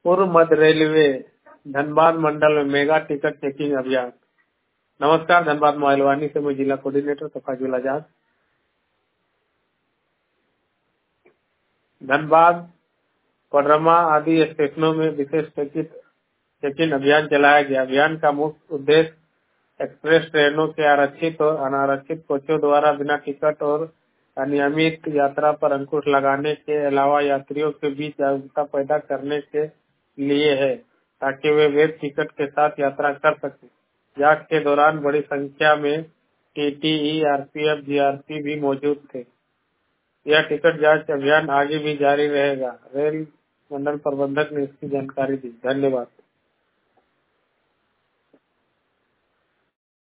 पूर्व मध्य रेलवे धनबाद मंडल में mega ticket checking अभियान। नमस्कार, धनबाद मोबाइल वाणी से मैं जिला कोऑर्डिनेटर तफाजुल आजाद। धनबाद, कोडरमा आदि स्टेशनों में विशेष चेकिंग अभियान चलाया गया। अभियान का मुख्य उद्देश्य एक्सप्रेस ट्रेनों के आरक्षित और अनारक्षित कोचों द्वारा बिना टिकट और अनियमित यात्रा पर अंकुश लगाने के अलावा यात्रियों के बीच जागरूकता पैदा करने के लिए है, ताकि वे वैध टिकट के साथ यात्रा कर सकें। जांच के दौरान बड़ी संख्या में टीटीई, आरपीएफ, जीआरपी भी मौजूद थे। यह टिकट जांच अभियान आगे भी जारी रहेगा। रेल मंडल प्रबंधक ने इसकी जानकारी दी। धन्यवाद।